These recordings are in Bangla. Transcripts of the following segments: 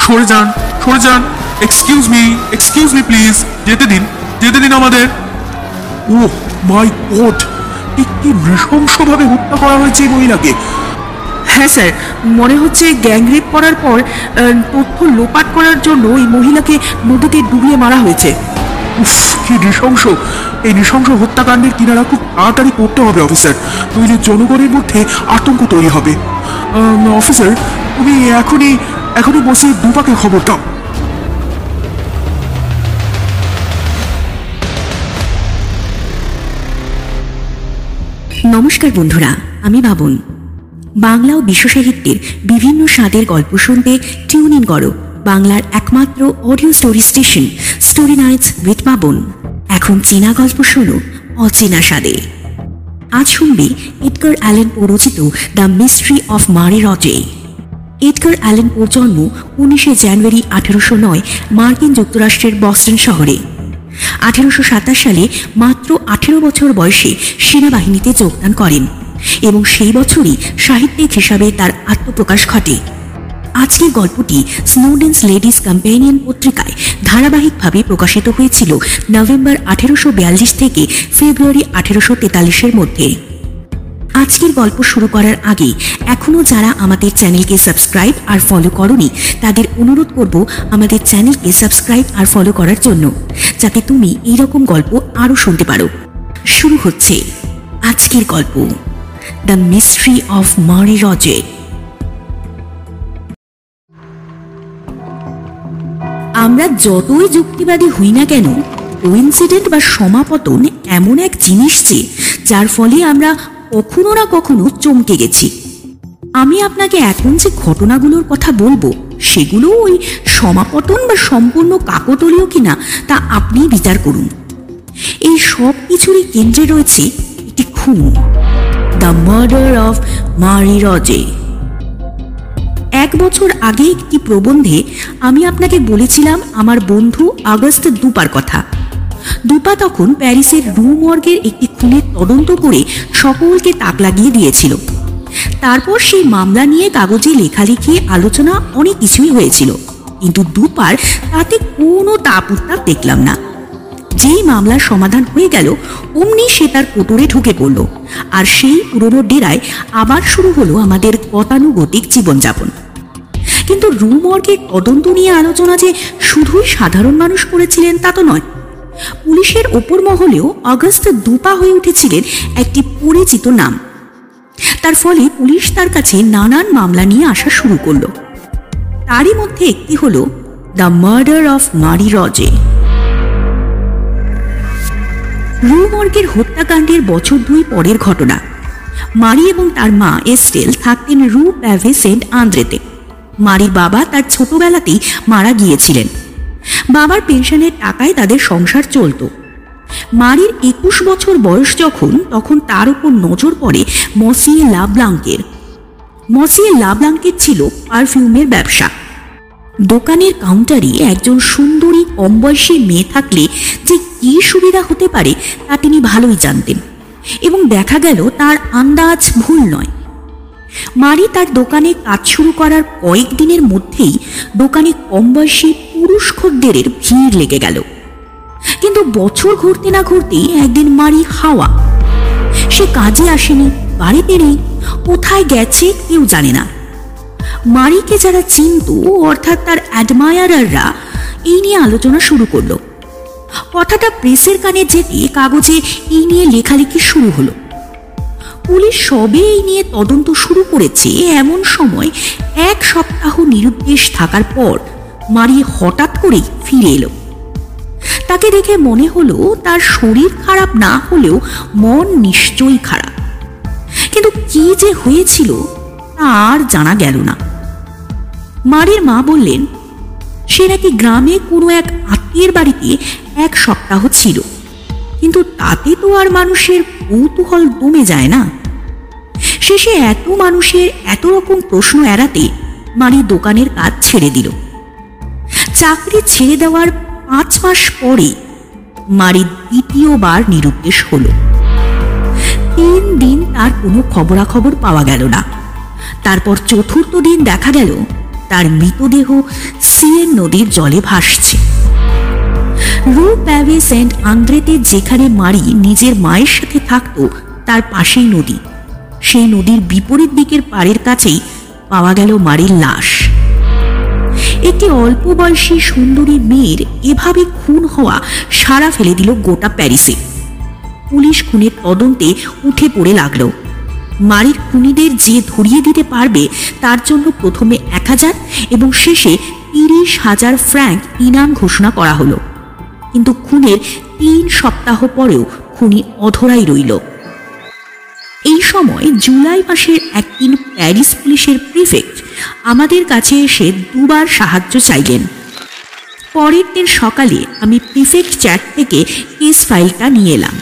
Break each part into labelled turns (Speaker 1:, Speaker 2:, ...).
Speaker 1: সরে যান, সরে যান। এক্সকিউজ মি প্লিজ, যেতে দিন আমাদের। ওহ মাই গড, কি নৃশংসভাবে হত্যা করা হয়েছে এই মহিলাকে।
Speaker 2: হ্যাঁ স্যার, মনে হচ্ছে গ্যাংরেপ করার পর তথ্য লোপাট করার জন্য এই মহিলাকে নদীতে ডুবিয়ে মারা হয়েছে।
Speaker 1: উফ, কি নৃশংস! এই নৃশংস হত্যাকাণ্ডের কিনারা খুব তাড়াতাড়ি করতে হবে অফিসার, নইলে জনগণের মধ্যে আতঙ্ক তৈরি হবে। অফিসার, তুমি এখনই বসে দুপাকে খবর দাও।
Speaker 3: নমস্কার বন্ধুরা, আমি বাবন। বাংলা ও বিশ্ব সাহিত্যের বিভিন্ন স্বাদের গল্প শুনতে টিউন ইন করো বাংলার একমাত্র audio story station story nights with Babon. এখন চীনা গল্প শোনো অচেনা স্বাদে। আজ শুনবে এডগার অ্যালান পো রচিত দ্য মিস্ট্রি অফ মারি রজে। এডগার অ্যালান পোর জন্ম 19শে জানুয়ারি 1809 মার্কিন যুক্তরাষ্ট্রের বস্টন শহরে। 1827 সালে মাত্র 18 বছর বয়সে সেনাবাহিনীতে যোগদান করেন এবং সেই বছরই সাহিত্যিক হিসাবে তার আত্মপ্রকাশ ঘটে। আজকের গল্পটি স্নোডেন্স লেডিজ কম্প্যানিয়ন পত্রিকায় ধারাবাহিকভাবে প্রকাশিত হয়েছিল নভেম্বর 1842 থেকে ফেব্রুয়ারি 1843-এর মধ্যে। আজকের গল্প শুরু করার আগে এখনও যারা আমাদের চ্যানেলকে সাবস্ক্রাইব আর ফলো করনি তাদের অনুরোধ করব আমাদের চ্যানেলকে সাবস্ক্রাইব আর ফলো করার জন্য, যাতে তুমি এইরকম গল্প আরও শুনতে পারো। শুরু হচ্ছে আজকের গল্প, দ্য মিস্ট্রি অফ মারি রজে। আমরা যতই যুক্তিবাদী হই না কেন, কোইন্সিডেন্ট বা সমাপতন এমন এক জিনিস যে যার ফলে আমরা কখনো না কখনো চমকে গেছি। আমি আপনাকে এখন যে ঘটনাগুলোর কথা বলবো সেগুলো ওই সমাপতন বা সম্পূর্ণ কাকতালীয় কিনা তা আপনি বিচার করুন। এই সব কিছুরই কেন্দ্রে রয়েছে একটি খুন, দ্য মার্ডার অফ মারি রজে। 1 বছর আগে একটি প্রবন্ধে আমি আপনাকে বলেছিলাম আমার বন্ধু আগস্ট দুপার কথা। দুপা তখন প্যারিসের রু মর্গের একটি খুনের তদন্ত করে সকলকে তাক লাগিয়ে দিয়েছিল। তারপর সেই মামলা নিয়ে কাগজে লেখালেখি আলোচনা অনেক কিছুই হয়েছিল, কিন্তু দুপার তাতে কোনো তাপ উত্তাপ দেখলাম না। যেই মামলার সমাধান হয়ে গেল অমনি সে তার কোটরে ঢুকে পড়ল, আর সেই পুরনো ডেরায় আবার শুরু হলো আমাদের গতানুগতিক জীবনযাপন। কিন্তু রু মর্গের তদন্ত নিয়ে আলোচনা যে শুধুই সাধারণ মানুষ করেছিলেন তা তো নয়। পুলিশের ওপর মহলেও আগস্ট দুপা হয়ে উঠেছিলেন একটি পরিচিত নাম। তার ফলে পুলিশ তার কাছে নানান মামলা নিয়ে আসা শুরু করলো। তারই মধ্যে একটি হলো দ্য মার্ডার অফ মারি রজে। রু মর্গের হত্যাকাণ্ডের বছর 2 পরের ঘটনা। মারি এবং তার মা এস্টেল থাকতেন রু প্যাভে সেন্ট আন্দ্রেতে। মারির বাবা তার ছোটবেলাতেই মারা গিয়েছিলেন। বাবার পেনশনের টাকায় তাদের সংসার চলত। মারির 21 বছর বয়স তখন তার উপর নজর পড়ে মসিয়ে লাব্লাঙ্কের। মসিয়ে লাব্লাঙ্কের ছিল পারফিউমের ব্যবসা। দোকানের কাউন্টারে একজন সুন্দরী কম বয়সী মেয়ে থাকলে যে কি সুবিধা হতে পারে তা তিনি ভালোই জানতেন, এবং দেখা গেল তার আন্দাজ ভুল নয়। মারি তার দোকানে কাজ শুরু করার কয়েকদিনের মধ্যেই দোকানে কম বয়সী পুরুষ খদ্দেরের ভিড় লেগে গেল। কিন্তু বছর ঘুরতে না ঘুরতেই একদিন মারি হাওয়া। সে কাজে আসেনি, বাড়িতে নেই, কোথায় গেছে কেউ জানে না। মারিকে যারা চিনত, অর্থাৎ তার অ্যাডমায়ারাররা, এই নিয়ে আলোচনা শুরু করলো। কথাটা প্রেসের কানে যেতে কাগজে এই নিয়ে লেখালেখি শুরু হলো। পুলিশ সবে এই নিয়ে তদন্ত শুরু করেছে এমন সময় 1 সপ্তাহ নিরুদ্দেশ থাকার পর মারি হঠাৎ করে ফিরে এলো। তাকে দেখে মনে হলো তার শরীর খারাপ না হলেও মন নিশ্চয়ই খারাপ। কিন্তু কি যে হয়েছিল তা আর জানা গেল না। মারির মা বললেন সে নাকি গ্রামে কোনো এক আত্মীয়ের বাড়িতে 1 সপ্তাহ ছিল, কিন্তু তাতে তো আর মানুষের কৌতূহল দমে যায় না। শেষে এত মানুষের এত রকম প্রশ্ন এড়াতে মারি দোকানের কাজ ছেড়ে দিল। চাকরি ছেড়ে দেওয়ার 5 মাস পরে মারি দ্বিতীয়বার নিরুদ্দেশ হলো। 3 দিন তার কোনো খবরাখবর পাওয়া গেল না। তারপর চতুর্থ দিন দেখা গেল তার মৃতদেহ সিয়েন নদীর জলে ভাসছে। রু প্যাভে সেন্ট আন্দ্রেতে যেখানে মারি নিজের মায়ের সাথে থাকতো তার পাশেই নদী। সেই নদীর বিপরীত দিকের পাড়ের কাছেই পাওয়া গেল মারির লাশ। একটি অল্প বয়সী সুন্দরী মেয়ের এভাবে খুন হওয়া সাড়া ফেলে দিল গোটা প্যারিসে। পুলিশ খুনের তদন্তে উঠে পড়ে লাগলো। মারির খুনিদের যে ধরিয়ে দিতে পারবে তার জন্য প্রথমে 1000 এবং শেষে 30,000 ফ্র্যাঙ্ক ইনাম ঘোষণা করা হলো। কিন্তু খুনের 3 সপ্তাহ পরেও খুনি অধরাই রইল। এই সময় জুলাই মাসের একদিন প্যারিস পুলিশের প্রিফেক্ট আমাদের কাছে এসে 2 বার সাহায্য চাইলেন। পরের দিন সকালে আমি প্রিফেক্ট চ্যাট থেকে কেস ফাইলটা নিয়ে এলাম।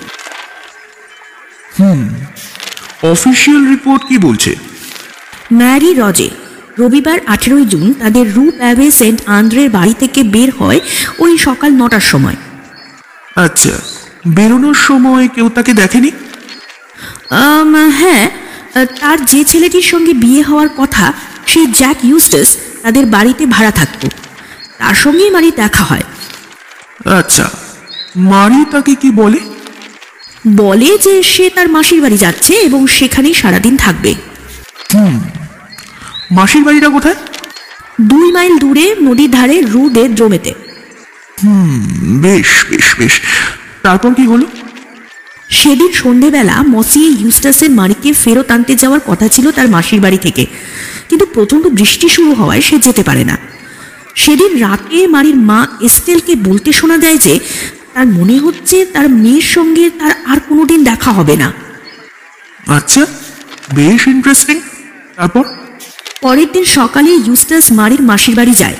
Speaker 1: অফিসিয়াল রিপোর্ট কি বলছে?
Speaker 3: ম্যারি রজে রবিবার 18 জুন তাদের রু প্যাভে সেন্ট আন্দ্রের বাড়ি থেকে বের হয় ওই সকাল 9টার সময়।
Speaker 1: আচ্ছা, বেরোনোর সময় কেউ তাকে দেখেনি?
Speaker 3: হ্যাঁ, তার যে ছেলেটির সঙ্গে বিয়ে হওয়ার কথা সেই জ্যাক ইউস্টাস তাদের বাড়িতে ভাড়া থাকত, তার সঙ্গেই মারি দেখা হয়।
Speaker 1: আচ্ছা, মারি তাকে কি বলে?
Speaker 3: বলে যে সে তার মাসির বাড়ি যাচ্ছে এবং সেখানেই সারাদিন থাকবে।
Speaker 1: মাসির বাড়িটা কোথায়?
Speaker 3: 2 মাইল দূরে নদীর ধারে রু দে ড্রোমেতে।
Speaker 1: বেশ বেশ বেশ, তারপর কি হলো?
Speaker 3: সেদিন সন্ধেবেলা মসিয়ে ইউস্টাসের মারিকে ফেরত আনতে যাওয়ার কথা ছিল তার মাসির বাড়ি থেকে, কিন্তু প্রচণ্ড বৃষ্টি শুরু হওয়ায় সে যেতে পারে না। সেদিন রাতে মারির মা এস্টেলকে বলতে শোনা যায় যে তার মনে হচ্ছে তার মেয়ের সঙ্গে তার আর কোনোদিন দেখা হবে না।
Speaker 1: আচ্ছা, বেশ ইন্টারেস্টিং। তারপর?
Speaker 3: পরের দিন সকালে ইউস্টাস মারির মাসির বাড়ি যায়।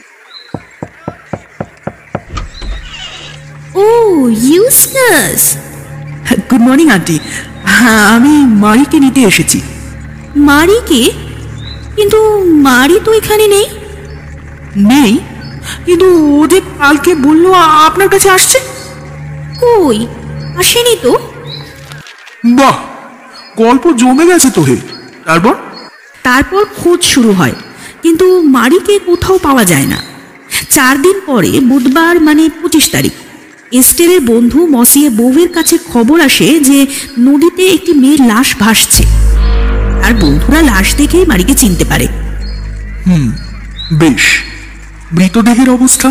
Speaker 3: ও ইউস্টাস!
Speaker 2: Good morning aunty. হ্যাঁ, আমি মারিকে নিতে এসেছি।
Speaker 3: মারিকে? কিন্তু মারি তো এখানে নেই।
Speaker 2: নেই? কিন্তু ও যে কালকে বললো আপনার কাছে আসছে।
Speaker 3: কই, আসেনি তো।
Speaker 1: বাহ, গল্প জমে গেছে তো হে। তারপর?
Speaker 3: তারপর খোঁজ শুরু হয়, কিন্তু মারিকে কোথাও পাওয়া যায় না। 4 দিন পরে বুধবার মানে 25 তারিখ এস্টেলের বন্ধু মসিয়ে বোভের কাছে খবর আসে যে নদীতে একটি মেয়ের লাশ ভাসছে। আর বন্ধুরা লাশ দেখেই মারিকে চিনতে পারে।
Speaker 1: বেশ, মৃতদেহের অবস্থা?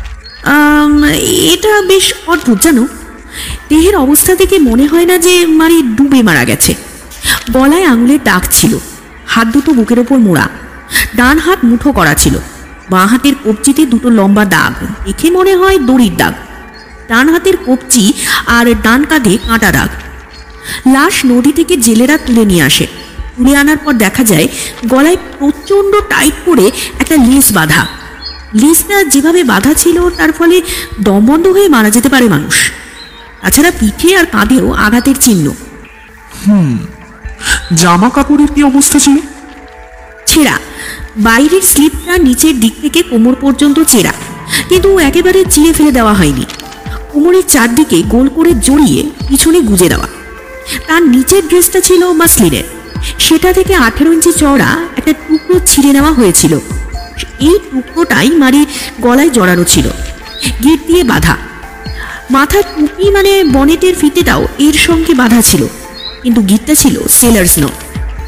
Speaker 3: এটা বেশ অদ্ভুত জানো। দেহের অবস্থা থেকে মনে হয় না যে মারি ডুবে মারা গেছে। গলায় আঙুলের দাগ ছিল, হাত দুটো বুকের ওপর মোড়া, ডান হাত মুঠো করা ছিল, বাঁ হাতের কবজিতে 2টো লম্বা দাগ, দেখে মনে হয় দড়ির দাগ। ডান হাতের কবজি আর ডান কাঁধে কাঁটা দাগ। লাশ নদী থেকে জেলেরা তুলে নিয়ে আসে। তুলে আনার পর দেখা যায় গলায় প্রচণ্ড টাইট করে একটা লেস বাঁধা। লেসটা যেভাবে বাঁধা ছিল তার ফলে দম বন্ধ হয়ে মারা যেতে পারে মানুষ। তাছাড়া পিঠে আর কাঁধেও আঘাতের চিহ্ন।
Speaker 1: জামা কাপড়ের কি অবস্থা ছিল?
Speaker 3: ছেঁড়া, বাইরের স্লিপটা নিচের দিক থেকে কোমর পর্যন্ত ছেঁড়া, কিন্তু একেবারে চিড়ে ফেলে দেওয়া হয়নি। কোমরের চারদিকে গোল করে জড়িয়ে পিছনে গুজে দেওয়া। তার নিচের ড্রেসটা ছিল মাসলিনের, সেটা থেকে 18 ইঞ্চি চওড়া একটা টুকরো ছিঁড়ে নেওয়া হয়েছিল। এই টুকরোটাই মারির গলায় জড়ানো ছিল, গিট দিয়ে বাঁধা। মাথার টুপি মানে বনেটের ফিতেটাও এর সঙ্গে বাঁধা ছিল, কিন্তু গিটটা ছিল সেলার্স নট।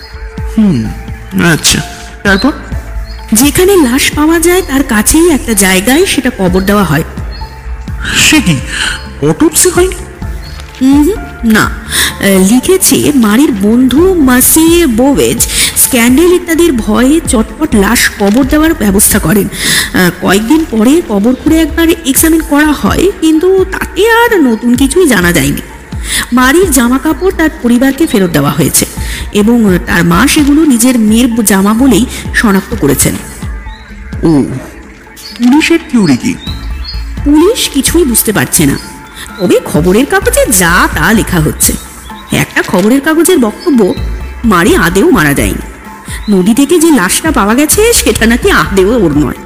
Speaker 1: আচ্ছা, তারপর?
Speaker 3: যেখানে লাশ পাওয়া যায় তার কাছেই একটা জায়গায় সেটা কবর দেওয়া হয়।
Speaker 1: সে কি অটোপসি হয়নি?
Speaker 3: না, লিখেছে মারির বন্ধু মাসিয়ে বোভেজ স্ক্যান্ডেল ইত্যাদির ভয়ে চটপট লাশ কবর দেওয়ার ব্যবস্থা করেন। কয়েকদিন পরে কবর করে একবার এক্সামিন করা হয়, কিন্তু তাতে আর নতুন কিছুই জানা যায়নি। মারির জামা কাপড় তার পরিবারকে ফেরত দেওয়া হয়েছে এবং তার মা সেগুলো নিজের মেয়ের জামা বলেই শনাক্ত করেছেন।
Speaker 1: ও, পুলিশের থিওরি কি?
Speaker 3: পুলিশ কিছুই বুঝতে পারছে না, তবে খবরের কাগজে যা তা লেখা হচ্ছে। একটা খবরের কাগজের বক্তব্য মারি আদেও মারা যায়নি। নদী থেকে যে লাশটা পাওয়া গেছে সেটা নাকি আদেও ওর নয়।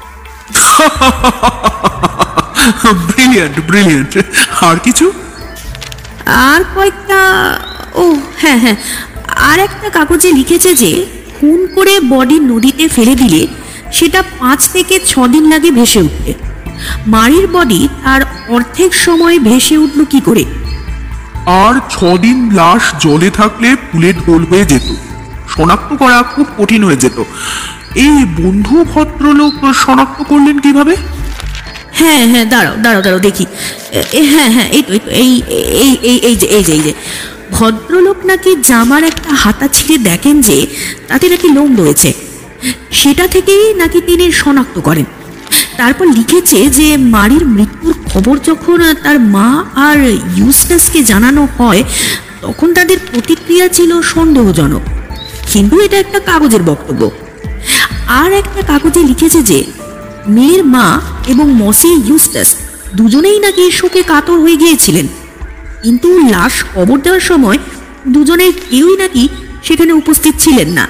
Speaker 1: Brilliant brilliant. আর কিছু?
Speaker 3: আর কয়েকটা, ও হ্যাঁ হ্যাঁ, আর একটা কাগজে লিখেছে যে খুন করে বডি নদীতে ফেলে দিলে সেটা 5 থেকে 6 দিন লাগে ভেসে উঠতে। মারির বডি তার অর্ধেক সময় ভেসে উঠল কি করে?
Speaker 1: আর 6 দিন লাশ জলে থাকলে ফুলে ঢোল হয়ে যেত, শনাক্ত করা খুব কঠিন হয়ে যেত। এই বন্ধু ভদ্রলোক শনাক্ত করলেন কিভাবে?
Speaker 3: হ্যাঁ হ্যাঁ, দাঁড়াও দেখি। হ্যাঁ হ্যাঁ, এই তো এই এই এই এই যে এই যে এই যে ভদ্রলোক নাকি জামার একটা হাতা ছিঁড়ে দেখেন যে তাতে নাকি লোম রয়েছে, সেটা থেকেই নাকি তিনি শনাক্ত করেন। তারপর লিখেছে যে মারির মৃত্যুর খবর যখন তার মা আর ইউস্টাসকে জানানো হয় তখন তাদের প্রতিক্রিয়া ছিল সন্দেহজনক, কিন্তু এটা একটা কাগজের বক্তব্য। আর একটা কাগজে লিখেছে যে মেয়ের মা এবং মসি ইউস্টাস দুজনেই নাকি শোকে কাতর হয়ে গিয়েছিলেন, কিন্তু লাশ কবর দেওয়ার সময় দুজনের কেউই নাকি সেখানে উপস্থিত ছিলেন না।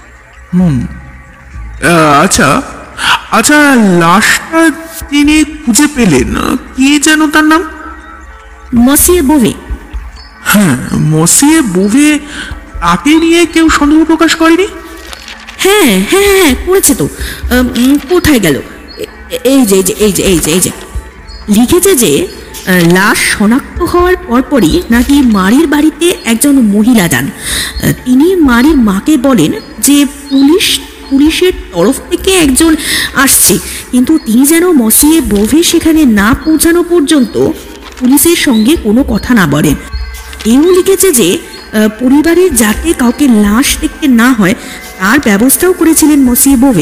Speaker 1: আচ্ছা আচ্ছা, লাশটা তিনি খুঁজে পেলেন, কি যেন তার নাম?
Speaker 3: মসিয়ে বোভে।
Speaker 1: হ্যাঁ, মসিয়ে বোভে। তাকে নিয়ে কেউ সন্দেহ প্রকাশ করেনি?
Speaker 3: হ্যাঁ হ্যাঁ হ্যাঁ, করেছে তো। কোথায় গেল? এই যে এই যে এই যে এই যে এই যে লিখেছে যে লাশ শনাক্ত হওয়ার পরপরই নাকি মারির বাড়িতে একজন মহিলা যান। তিনি মারির মাকে বলেন যে পুলিশের তরফ থেকে একজন আসছে, কিন্তু তিনি যেন মসিয়ে বোভে সেখানে না পৌঁছানো পর্যন্ত পুলিশের সঙ্গে কোনো কথা না বলেন। এও লিখেছে যে পরিবারের যাতে কাউকে লাশ দেখতে না হয় তার ব্যবস্থাও করেছিলেন মসিয়ে বোভে।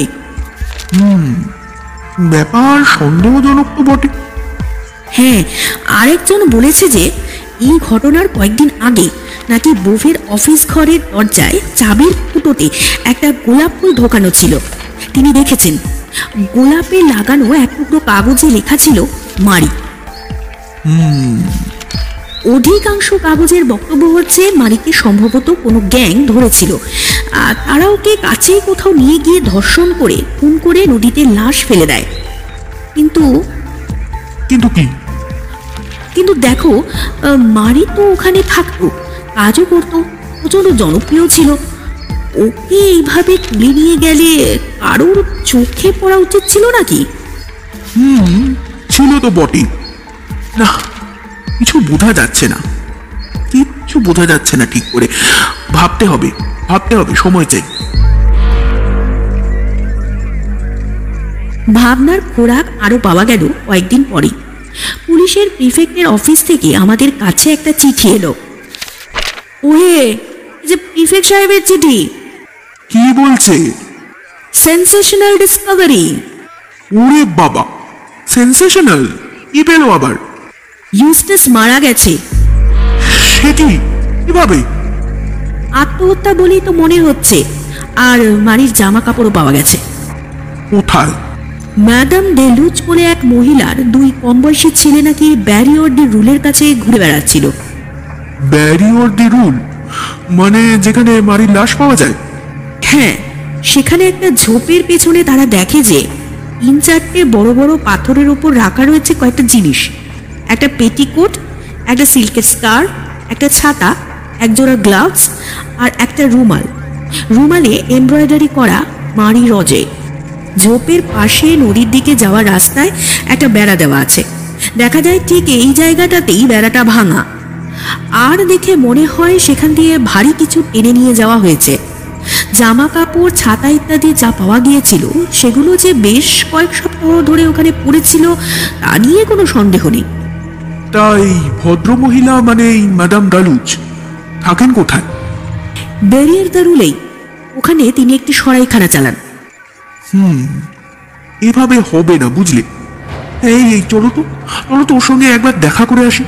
Speaker 1: ব্যাপার সন্দেহজনক তো বটে।
Speaker 3: হ্যাঁ, আরেকজন বলেছে যে এই ঘটনার কয়েকদিন আগে নাকি বোভের অফিস ঘরের দরজায় চাবির ফুটোতে একটা গোলাপ ফুল ঢোকানো ছিল। তিনি দেখেছেন গোলাপে লাগানো এক টুকরো কাগজে লেখা ছিল মারি। অধিকাংশ কাগজের বক্তব্য হচ্ছে মারিকে সম্ভবত কোনো গ্যাং ধরেছিল, আর তারা ওকে কাছেই কোথাও নিয়ে গিয়ে ধর্ষণ করে খুন করে নদীতে লাশ ফেলে দেয়। কিন্তু
Speaker 1: কি?
Speaker 3: কিন্তু দেখো, মারি তো ওখানে থাকতো, কাজও করতো, প্রচন্ড জনপ্রিয় ছিল। ওকে এইভাবে তুলে নিয়ে গেলে কারোর চোখে পড়া উচিত ছিল নাকি?
Speaker 1: ছিল তো বটে। না, কিছু বোঝা যাচ্ছে না, ঠিক করে। ভাবতে হবে, সময় চাই।
Speaker 3: ভাবনার খোরাক আরো পাওয়া গেল কয়েকদিন পরে। পুলিশের প্রিফেক্টের অফিস থেকে আমাদের কাছে একটা চিঠি এলো। ওহে, যে প্রিফেক্ট সাহেবের চিঠি।
Speaker 1: কি বলছে?
Speaker 3: Sensational discovery.
Speaker 1: ওরে বাবা, সেন্সেশনাল! কি পেলো আবার?
Speaker 3: ইউস্টাস মারা গেছে।
Speaker 1: সে কি? কিভাবে?
Speaker 3: আত্মহত্যা বলেই তো মনে হচ্ছে। আর মারির জামা কাপড়ও পাওয়া গেছে।
Speaker 1: কোথায়?
Speaker 3: ম্যাডাম ডেলুচ বলে এক মহিলার 2 কম বয়সী ছেলে নাকি ব্যারিয়র ডি রুলের কাছে ঘুরে বেড়াচ্ছিল।
Speaker 1: ব্যারিয়র ডি রুল মানে যেখানে মারির লাশ পাওয়া যায়?
Speaker 3: হ্যাঁ, সেখানে একটা ঝোপের পেছনে তারা দেখে যে 3-4টে বড় বড় পাথরের উপর রাখা রয়েছে কয়েকটা জিনিস। একটা পেটিকোট, একটা সিল্কের স্কার্ফ, একটা ছাতা, একজোড়া গ্লাভস আর একটা রুমালে এমব্রয়ডারি করা মারি রজে। ঝোপের পাশে নদীর দিকে যাওয়ার রাস্তায় একটা বেড়া দেওয়া আছে। দেখা যায় ঠিক এই জায়গাটাতেই বেড়াটা ভাঙা। আর দেখে মনে হয় সেখান দিয়ে ভারী কিছু টেনে নিয়ে যাওয়া হয়েছে। জামা কাপড়, ছাতা ইত্যাদি যা পাওয়া গিয়েছিল সেগুলো যে বেশ কয়েক সপ্তাহ ধরে ওখানে পড়েছিল তা নিয়ে কোনো সন্দেহ নেই।
Speaker 1: তাই ভদ্রমহিলা মানে ম্যাডাম ডালুচ থাকেন কোথায়?
Speaker 3: ব্যারিয়ার দ্য রুলেই। ওখানে তিনি একটি সরাইখানা চালান।
Speaker 1: এভাবে হবে না, বুঝলে? এই চলো তো ওর সঙ্গে একবার দেখা করে আসি।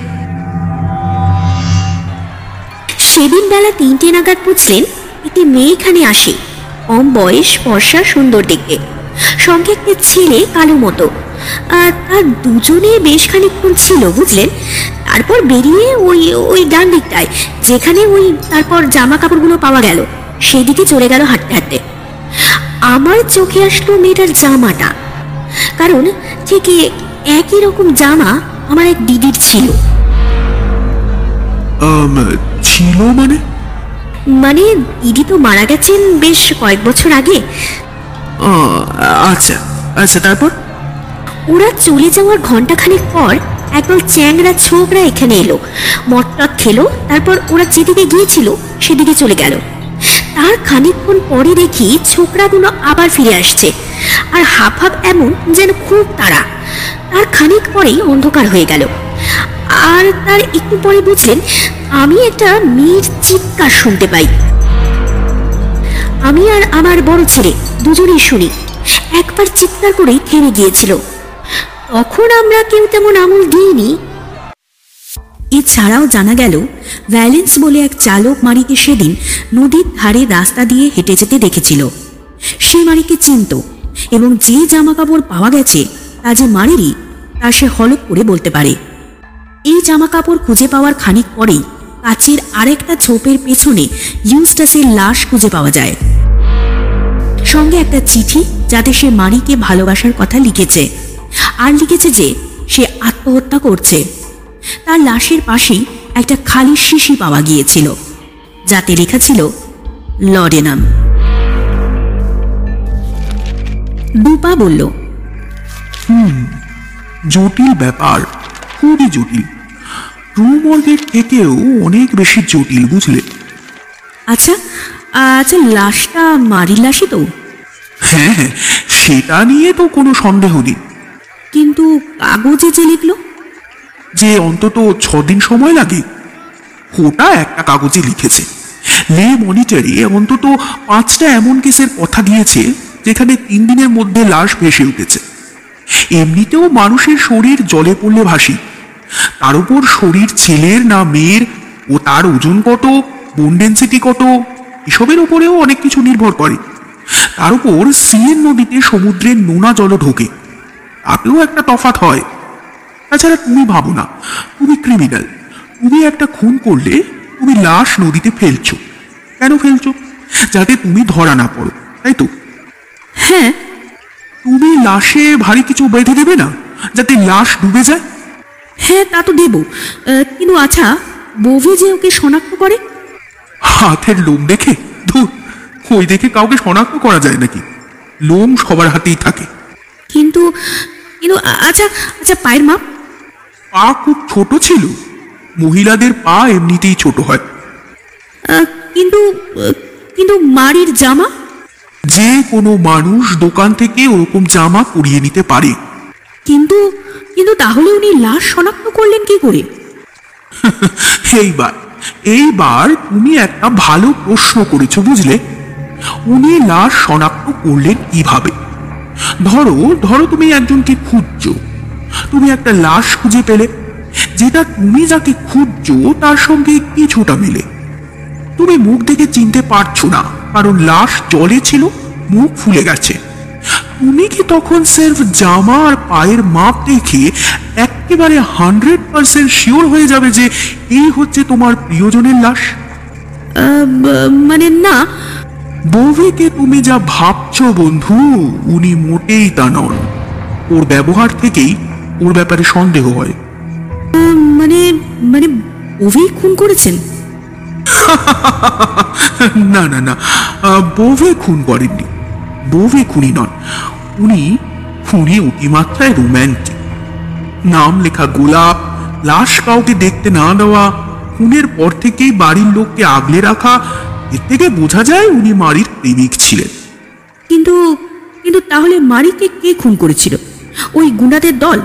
Speaker 3: সেদিন বেলা 3টে নাগাদ বুঝলেন একটি মেয়ে এখানে আসে। কম বয়স, ফর্সা, সুন্দর দেখতে, সঙ্গে একটি ছেলে কালো মতো। আর তার দুজনে বেশ খানিকক্ষণ ছিল, বুঝলেন। তারপর বেরিয়ে ওই ডান দিকটায় যেখানে তারপর জামা কাপড়গুলো পাওয়া গেল সেদিকে চলে গেল হাঁটতে হাঁটতে। আমার চোখে আসলো মেয়েটার জামাটা, কারণ ঠিক একই রকম জামা আমার এক দিদির ছিল।
Speaker 1: ছিল
Speaker 3: মানে দিদি তো মারা গেছেন বেশ কয়েক বছর আগে।
Speaker 1: ও, আচ্ছা আচ্ছা, তারপর?
Speaker 3: ওরা চলে যাওয়ার ঘন্টাখানেক পর একদল চ্যাংড়া ছোকরা এখানে এলো, মটটট খেলো, তারপর ওরা যেদিকে গিয়েছিল সেদিকে চলে গেল। তার খানিকক্ষণ পরে দেখি ছোকরাগুলো আবার ফিরে আসছে, আর হাফ হাফ এমন যেন খুব তাড়া। তার খানিক পরেই অন্ধকার হয়ে গেল, আর তার একটু পরে বুঝলেন আমি একটা মেয়ের চিৎকার শুনতে পাই। আমি আর আমার বড় ছেলে দুজনেই শুনি। একবার চিৎকার করেই থেমে গিয়েছিল। তখন আমরা কেউ তেমন আমল দিইনি। এছাড়াও জানা গেল ভ্যালেন্স বলে এক চালক মারিকে সেদিন নদীর ধারে রাস্তা দিয়ে হেঁটে যেতে দেখেছিল। সে মারিকে চিনত এবং যে জামা কাপড় পাওয়া গেছে তা যে মারিরই তা সে হলপ করে বলতে পারে। এই জামা কাপড় খুঁজে পাওয়ার খানিক পরেই কাছের আরেকটা ঝোপের পেছনে ইউস্টাসের লাশ খুঁজে পাওয়া যায়, সঙ্গে একটা চিঠি যাতে সে মারিকে ভালোবাসার কথা লিখেছে, আর লিখেছে যে সে আত্মহত্যা করছে। তার লাশের পাশেই একটা খালি শিশি পাওয়া গিয়েছিল যাতে লেখা ছিল লডেনাম। দুপা বলল,
Speaker 1: জটিল ব্যাপার, খুবই জটিল। রুমর্গের থেকেও অনেক বেশি জটিল, বুঝলে?
Speaker 3: আচ্ছা আচ্ছা, লাশটা মারির লাশই তো?
Speaker 1: হ্যাঁ হ্যাঁ, সেটা নিয়ে তো কোনো সন্দেহ নেই।
Speaker 3: কিন্তু কাগজে যে লিখলো?
Speaker 1: যে অন্তত 6 দিন সময় লাগে, ওটা একটা কাগজে লিখেছে। লে মনিটরে অন্তত 5টা এমন কেসের কথা দিয়েছে যেখানে 3 দিনের মধ্যে লাশ ভেসে উঠেছে। এমনিতেও মানুষের শরীর জলে পড়লে ভাসি, তার উপর শরীর ছেলের না মেয়ের, ও তার ওজন কত, বোন ডেন্সিটি কত, এসবের উপরেও অনেক কিছু নির্ভর করে। তার উপর সিএন নদীতে সমুদ্রের নোনা জল ঢোকে, তাতেও একটা তফাৎ হয়। তাছাড়া তুমি ভাবো না, তুমি ক্রিমিনাল, তুমি একটা খুন করলে তুমি লাশ নদীতে ফেলছো। কেন ফেলছো? যাতে তুমি ধরা না পড়ো, তাই তো?
Speaker 3: হ্যাঁ।
Speaker 1: তুমি লাশে ভারী কিছু বেঁধে দেবে না যাতে লাশ ডুবে যায়?
Speaker 3: হ্যাঁ, তা তো দেব, কিন্তু আচ্ছা বৌভি যে ওকে শনাক্ত করে?
Speaker 1: হাতের লোম দেখে? ধুর, ওই দেখে কাউকে শনাক্ত করা যায় নাকি? লোম সবার হাতেই থাকে।
Speaker 3: কিন্তু কিন্তু আচ্ছা আচ্ছা, পায়ের মাপ?
Speaker 1: পা খুব ছোট ছিল, মহিলাদের পা এমনিতেই ছোট হয়।
Speaker 3: কিন্তু কিন্তু মারির জামা?
Speaker 1: যে কোনো মানুষ দোকান থেকে ওরকম জামা পরিয়ে নিতে পারে।
Speaker 3: কিন্তু কিন্তু তাহলে উনি লাশ শনাক্ত করলেন কি করে?
Speaker 1: এইবার এইবার তুমি একটা ভালো প্রশ্ন করেছো, বুঝলে? উনি লাশ শনাক্ত করলেন কিভাবে? ধরো ধরো তুমি একজনকে খুঁজছো, তুমি একটা লাশ খুঁজে পেলে যেটা তুমি যাকে খুঁজছো তার সঙ্গে কিছুটা মেলে। তুমি মুখ দেখে চিনতে পারছো না কারণ লাশ জলে ছিল, মুখ ফুলে গেছে। তুমি কি তখন সির্ফ জামা আর পায়ের মাপ দেখে একেবারে 100% শিওর হয়ে যাবে যে এই হচ্ছে তোমার প্রিয়জনের লাশ?
Speaker 3: মানে না।
Speaker 1: বৌভিকে তুমি যা ভাবছো বন্ধু, উনি মোটেই তা নন। ওর ব্যবহার থেকেই ওর ব্যাপারে সন্দেহ হয়।
Speaker 3: মানে মানে বৌভি খুন করেছেন?
Speaker 1: না না না, বৌভে খুন করেননি। বৌভে খুনি নন, উনি খুনি অতিমাত্রায় রোম্যান্টিক। নাম লেখা গোলাপ, লাশ কাউকে দেখতে না দেওয়া, খুনের পর থেকেই বাড়ির লোককে আগলে রাখা, এর থেকে বোঝা যায় উনি মারির প্রেমিক ছিলেন।
Speaker 3: কিন্তু কিন্তু তাহলে মারিকে কে খুন করেছিল? ওই গুন্ডাদের দল?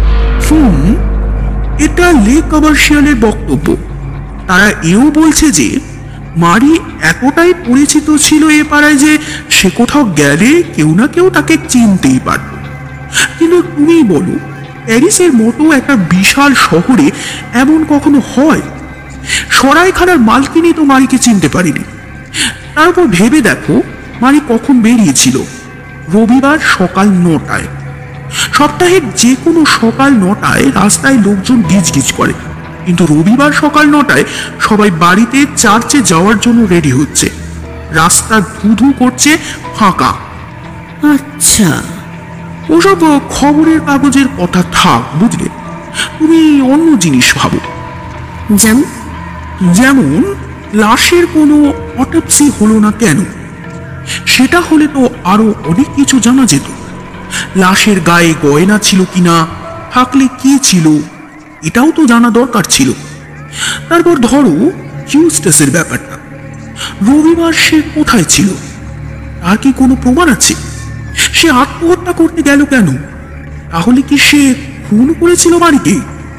Speaker 1: এটা লে কমার্শিয়ালের বক্তব্য। তারা এও বলছে যে মারি এতটাই পরিচিত ছিল এ পাড়ায় যে সে কোথাও গেলে কেউ না কেউ তাকে চিনতেই পারত। কিন্তু তুমি বলো, প্যারিসের মতো একটা বিশাল শহরে এমন কখনো হয়? সরাইখানার মালকিনি তো মারিকে চিনতে পারিনি। তারপর ভেবে দেখো, মারি কখন বেরিয়েছিল? রবিবার সকাল 9টায়। সপ্তাহের যে কোনো সকাল 9টায় রাস্তায় লোকজন গিজগিজ করে, কিন্তু রবিবার সকাল 9টায় সবাই বাড়িতে চার্চে যাওয়ার জন্য রেডি হচ্ছে। রাস্তা ধুধু করছে, ফাঁকা।
Speaker 3: আচ্ছা,
Speaker 1: ওসব খবরের কাগজের কথা থাক, বুঝলে? তুমি অন্য জিনিস ভাবো।
Speaker 3: যেমন?
Speaker 1: যেমন লাশের কোনো অটোপসি হলো না কেন? সেটা হলে তো আরো অনেক কিছু জানা যেত। লাশের গায়ে গয়না ছিল কিনা, থাকলে কি ছিল, এটাও তো জানা দরকার ছিল। তারপর ধরো ইউস্টাসের ব্যাপারটা, রবিবার সে কোথায় ছিল, তার কি কোনো প্রমাণ আছে? সে আত্মহত্যা করতে গেল কেন? তাহলে কি সে খুন করেছিল বাড়িতে?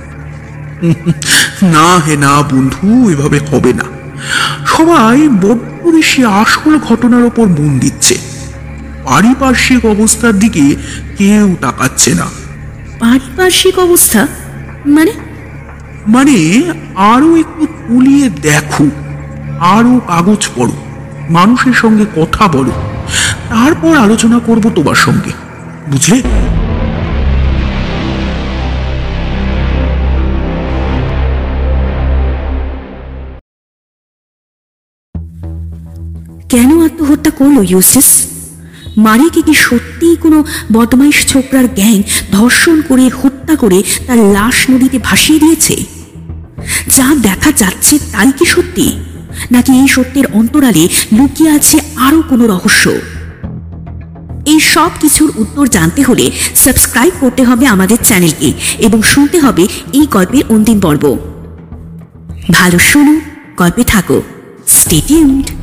Speaker 1: না হে না বন্ধু, এভাবে হবে না। সবাই বড্ড বেশি আসল ঘটনার ওপর মন দিচ্ছে, পারিপার্শ্বিক অবস্থার দিকে কেউ তাকাচ্ছে না।
Speaker 3: পারিপার্শ্বিক অবস্থা মানে?
Speaker 1: মানে আরো একটু তুলিয়ে দেখো, আরো কাগজ পড়ো, মানুষের সঙ্গে কথা বলো, তারপর আলোচনা করব তোমার সঙ্গে, বুঝলে?
Speaker 3: কেন আত্মহত্যা করলো ইউস্টাস? মারিকে কি সত্যিই কোনো বদমাইশ ছোকরার গ্যাং ধর্ষণ করে হত্যা করে তার লাশ নদীতে ভাসিয়ে দিয়েছে? যা দেখা যাচ্ছে তাই কি সত্যি, নাকি এই সত্যের অন্তরালে লুকিয়ে আছে আরো কোনো রহস্য? এই সব কিছুর উত্তর জানতে হলে সাবস্ক্রাইব করতে হবে আমাদের চ্যানেলকে এবং শুনতে হবে এই গল্পের অন্তিম পর্ব। ভালো শোনো, গল্পে থাকো। Stay tuned.